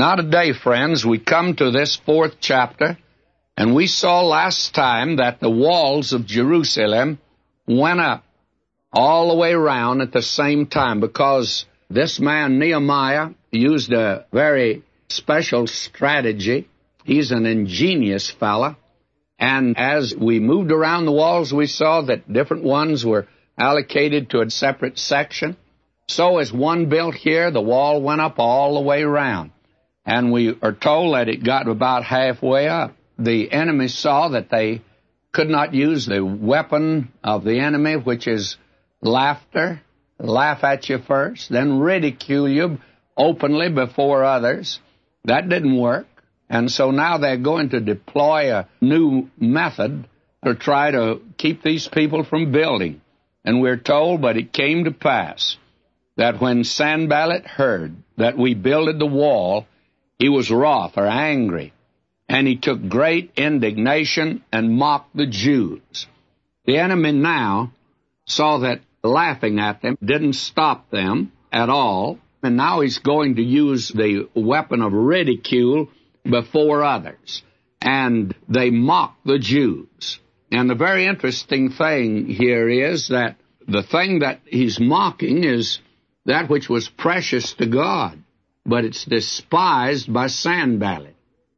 Now today, friends, we come to this fourth chapter, and we saw last time that the walls of Jerusalem went up all the way around at the same time, because this man Nehemiah used a very special strategy. He's an ingenious fella. And as we moved around the walls, we saw that different ones were allocated to a separate section. So as one built here, the wall went up all the way around. And we are told that it got about halfway up. The enemy saw that they could not use the weapon of the enemy, which is laughter. Laugh at you first, then ridicule you openly before others. That didn't work. And so now they're going to deploy a new method to try to keep these people from building. And we're told, but it came to pass that when Sanballat heard that we builded the wall, he was wroth or angry, and he took great indignation and mocked the Jews. The enemy now saw that laughing at them didn't stop them at all, and now he's going to use the weapon of ridicule before others. And they mocked the Jews. And the very interesting thing here is that the thing that he's mocking is that which was precious to God, but it's despised by Sanballat.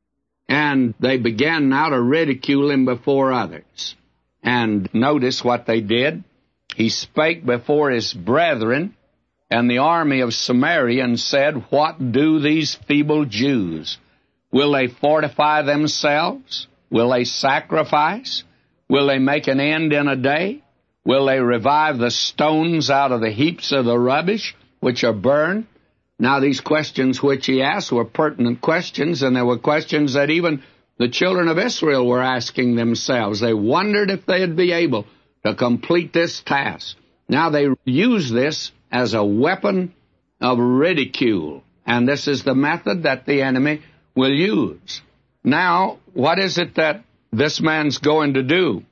And they began now to ridicule him before others. And notice what they did. He spake before his brethren and the army of Samaria and said, What do these feeble Jews? Will they fortify themselves? Will they sacrifice? Will they make an end in a day? Will they revive the stones out of the heaps of the rubbish which are burned? Now these questions which he asked were pertinent questions, and there were questions that even the children of Israel were asking themselves. They wondered if they'd be able to complete this task. Now they use this as a weapon of ridicule, and this is the method that the enemy will use. Now, what is it that this man's going to do?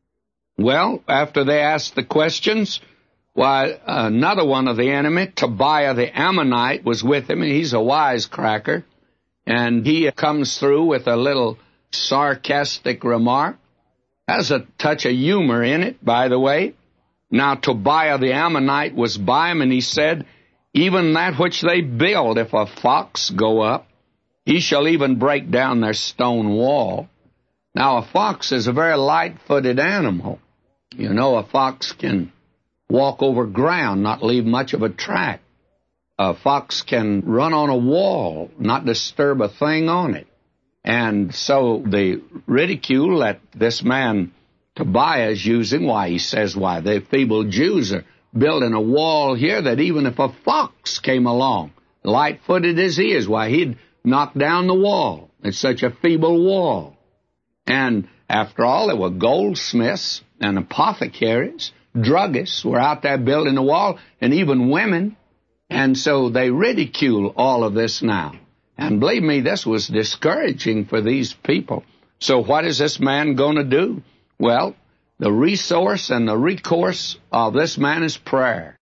Well, after they asked the questions, why, another one of the enemy, Tobiah the Ammonite, was with him, and he's a wisecracker, and he comes through with a little sarcastic remark. Has a touch of humor in it, by the way. Now Tobiah the Ammonite was by him, and he said, Even that which they build, if a fox go up, he shall even break down their stone wall. Now a fox is a very light-footed animal. You know, a fox can walk over ground, not leave much of a track. A fox can run on a wall, not disturb a thing on it. And so the ridicule that this man Tobiah is using, he says, the feeble Jews are building a wall here that even if a fox came along, light-footed as he is, he'd knock down the wall. It's such a feeble wall. And after all, there were goldsmiths and apothecaries, druggists were out there building a wall, and even women. And so they ridicule all of this now. And believe me, this was discouraging for these people. So what is this man going to do? Well, the resource and the recourse of this man is prayer.